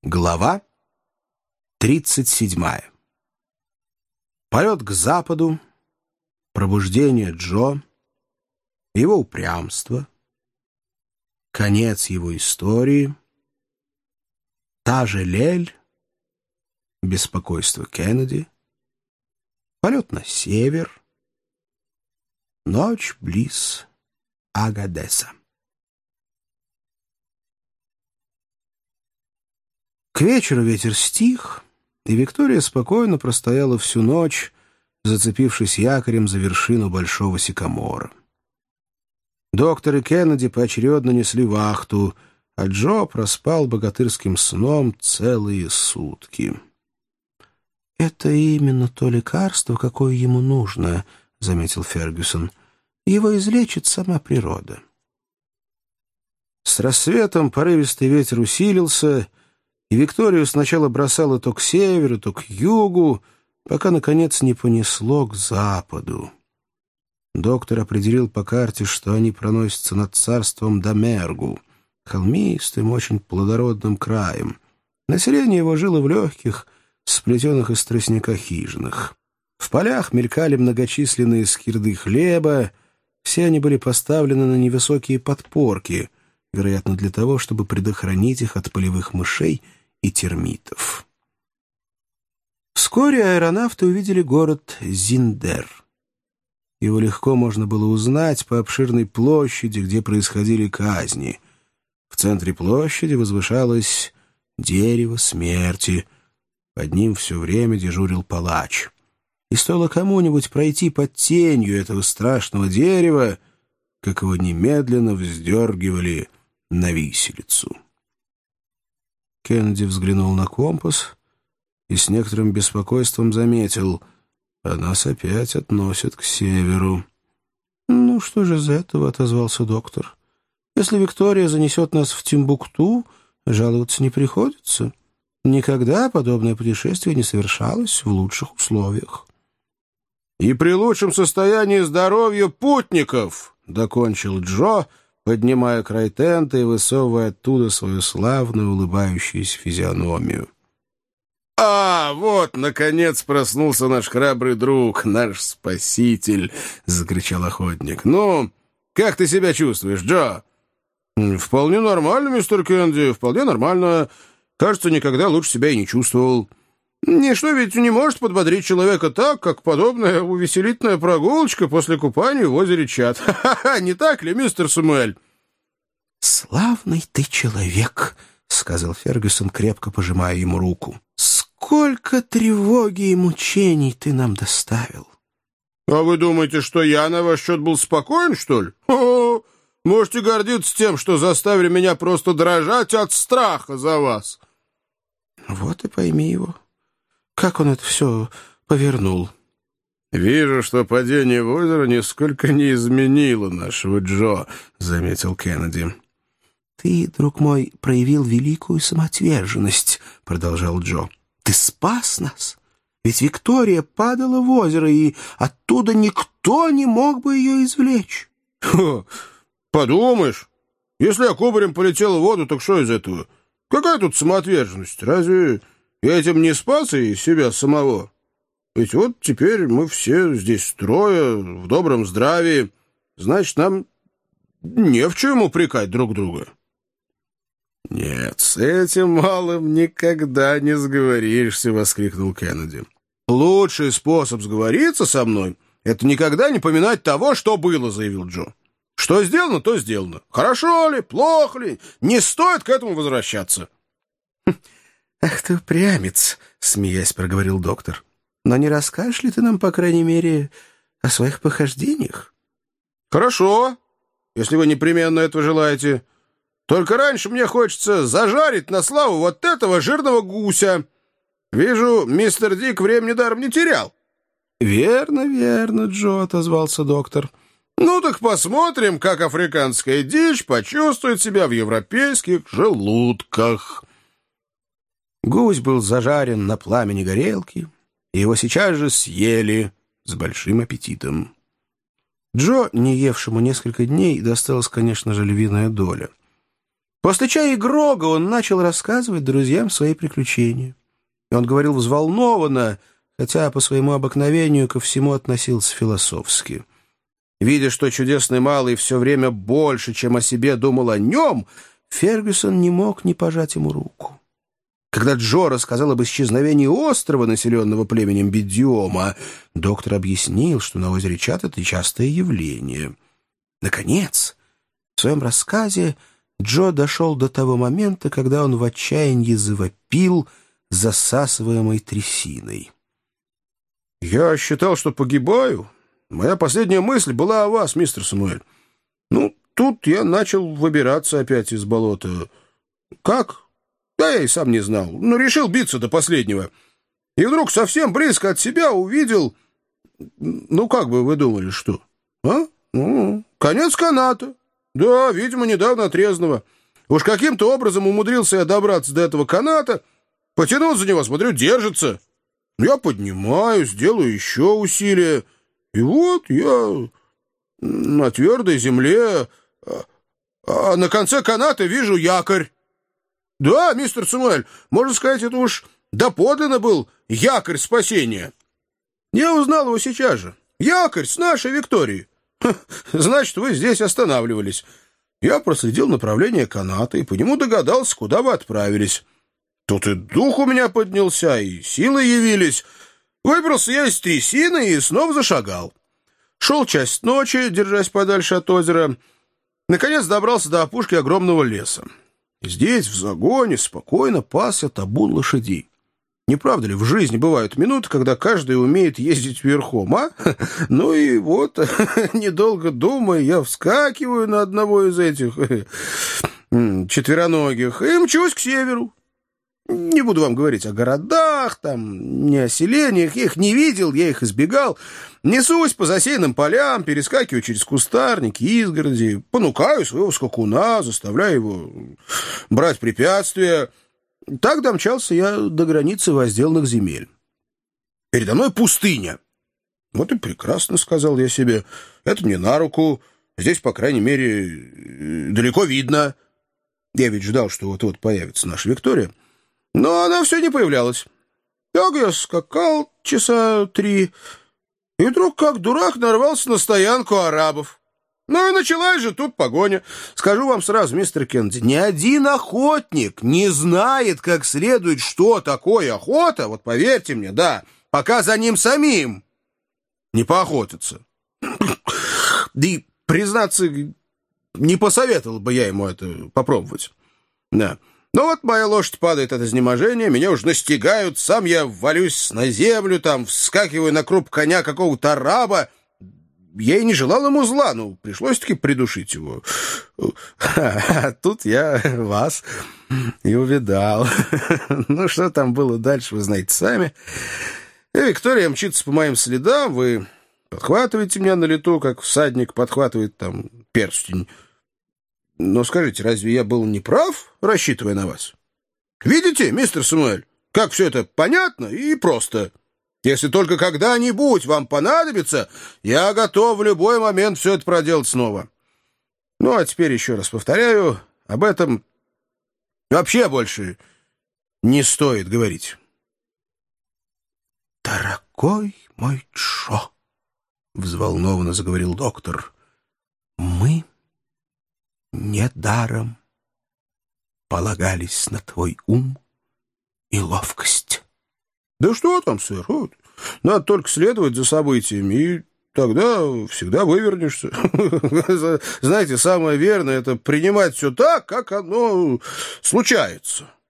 Глава 37. Полет к западу, пробуждение Джо, его упрямство, конец его истории, та же Лель, беспокойство Кеннеди, полет на север, ночь близ Агадеса. К вечеру ветер стих, и Виктория спокойно простояла всю ночь, зацепившись якорем за вершину большого сикамора. Доктор и Кеннеди поочередно несли вахту, а Джо проспал богатырским сном целые сутки. «Это именно то лекарство, какое ему нужно», — заметил Фергюсон. «Его излечит сама природа». С рассветом порывистый ветер усилился, и Викторию сначала бросало то к северу, то к югу, пока, наконец, не понесло к западу. Доктор определил по карте, что они проносятся над царством Дамергу, холмистым, очень плодородным краем. Население его жило в легких, сплетенных из тростника хижинах. В полях мелькали многочисленные скирды хлеба, все они были поставлены на невысокие подпорки, вероятно, для того, чтобы предохранить их от полевых мышей и термитов. Вскоре аэронавты увидели город Зиндер. Его легко можно было узнать по обширной площади, где происходили казни. В центре площади возвышалось дерево смерти. Под ним все время дежурил палач. И стоило кому-нибудь пройти под тенью этого страшного дерева, как его немедленно вздергивали на виселицу. Кеннеди взглянул на компас и с некоторым беспокойством заметил: «А нас опять относят к северу». «Ну, что же из этого?» — отозвался доктор. «Если Виктория занесет нас в Тимбукту, жаловаться не приходится. Никогда подобное путешествие не совершалось в лучших условиях». «И при лучшем состоянии здоровья путников», — докончил Джо, поднимая край тента и высовывая оттуда свою славную улыбающуюся физиономию. «А, вот, наконец, проснулся наш храбрый друг, наш спаситель!» — закричал охотник. «Ну, как ты себя чувствуешь, Джо?» «Вполне нормально, мистер Кеннеди, вполне нормально. Кажется, никогда лучше себя и не чувствовал. Ничто ведь не может подбодрить человека так, как подобная увеселительная прогулочка после купания в озере Чад. Ха-ха-ха, не так ли, мистер Самуэль?» «Славный ты человек», — сказал Фергюсон, крепко пожимая ему руку. «Сколько тревоги и мучений ты нам доставил!» «А вы думаете, что я на ваш счет был спокоен, что ли? О, можете гордиться тем, что заставили меня просто дрожать от страха за вас». «Вот и пойми его. Как он это все повернул?» «Вижу, что падение в озеро нисколько не изменило нашего Джо», — заметил Кеннеди. «Ты, друг мой, проявил великую самоотверженность», — продолжал Джо. «Ты спас нас. Ведь Виктория падала в озеро, и оттуда никто не мог бы ее извлечь». «Подумаешь, если я кубарем полетел в воду, так что из этого? Какая тут самоотверженность? Разве я этим не спас и себя самого? Ведь вот теперь мы все здесь трое, в добром здравии. Значит, нам не в чем упрекать друг друга». «Нет, с этим малым никогда не сговоришься», — воскликнул Кеннеди. «Лучший способ сговориться со мной — это никогда не поминать того, что было», — заявил Джо. «Что сделано, то сделано. Хорошо ли, плохо ли, не стоит к этому возвращаться». «Ах ты упрямец», — смеясь проговорил доктор. «Но не расскажешь ли ты нам, по крайней мере, о своих похождениях?» «Хорошо, если вы непременно этого желаете. Только раньше мне хочется зажарить на славу вот этого жирного гуся. Вижу, мистер Дик времени даром не терял». «Верно, верно, Джо», — отозвался доктор. «Ну так посмотрим, как африканская дичь почувствует себя в европейских желудках». Гусь был зажарен на пламени горелки, и его сейчас же съели с большим аппетитом. Джо, не евшему несколько дней, досталась, конечно же, львиная доля. После чая и Грога он начал рассказывать друзьям свои приключения. И он говорил взволнованно, хотя по своему обыкновению ко всему относился философски. Видя, что чудесный малый все время больше, чем о себе думал о нем, Фергюсон не мог не пожать ему руку. Когда Джо рассказал об исчезновении острова, населенного племенем Бидиома, доктор объяснил, что на озере Чат это частое явление. Наконец, в своем рассказе Джо дошел до того момента, когда он в отчаянии завопил, засасываемой трясиной. «Я считал, что погибаю. Моя последняя мысль была о вас, мистер Самуэль. Тут я начал выбираться опять из болота. Как? Да я и сам не знал. Решил биться до последнего. И вдруг совсем близко от себя увидел... как бы вы думали, что? Конец каната. Да, видимо, недавно отрезанного. Уж каким-то образом умудрился я добраться до этого каната, потянул за него, смотрю, держится. Я поднимаюсь, делаю еще усилия, и вот я на твердой земле, а на конце каната вижу якорь. Да, мистер Самуэль, можно сказать, это уж доподлинно был якорь спасения. Я узнал его сейчас же. Якорь с нашей Виктории. Значит, вы здесь останавливались. Я проследил направление каната и по нему догадался, куда вы отправились. Тут и дух у меня поднялся, и силы явились. Выбрался я из трясины и снова зашагал. Шел часть ночи, держась подальше от озера. Наконец добрался до опушки огромного леса. Здесь, в загоне, спокойно пасся табун лошадей. Не правда ли, в жизни бывают минуты, когда каждый умеет ездить верхом, а? Ну и вот, недолго думая, я вскакиваю на одного из этих четвероногих и мчусь к северу. Не буду вам говорить о городах, не о селениях, я их не видел, я их избегал. Несусь по засеянным полям, перескакиваю через кустарники, изгороди, понукаю своего скакуна, заставляю его брать препятствия. Так домчался я до границы возделанных земель. Передо мной пустыня. Вот и прекрасно, сказал я себе. Это мне на руку. Здесь, по крайней мере, далеко видно. Я ведь ждал, что вот-вот появится наша Виктория. Но она все не появлялась. Так я скакал часа 3, и вдруг, как дурак, нарвался на стоянку арабов. Ну и началась же тут погоня. Скажу вам сразу, мистер Кеннеди, ни один охотник не знает как следует, что такое охота, вот поверьте мне, да, пока за ним самим не поохотятся. Да и, признаться, не посоветовал бы я ему это попробовать. Да. Ну вот моя лошадь падает от изнеможения, меня уж настигают, сам я валюсь на землю, вскакиваю на круп коня какого-то араба. Я и не желал ему зла, пришлось-таки придушить его. А тут я вас и увидал. Ну, что там было дальше, вы знаете сами. Виктория мчится по моим следам, вы подхватываете меня на лету, как всадник подхватывает перстень. Но скажите, разве я был неправ, рассчитывая на вас? Видите, мистер Самуэль, как все это понятно и просто. Если только когда-нибудь вам понадобится, я готов в любой момент все это проделать снова. Ну, а теперь еще раз повторяю, об этом вообще больше не стоит говорить. «Дорогой мой Джо», — взволнованно заговорил доктор, — «мы недаром полагались на твой ум и ловкость». «Да что там, сэр? Надо только следовать за событиями, и тогда всегда вывернешься. Знаете, самое верное — это принимать все так, как оно случается».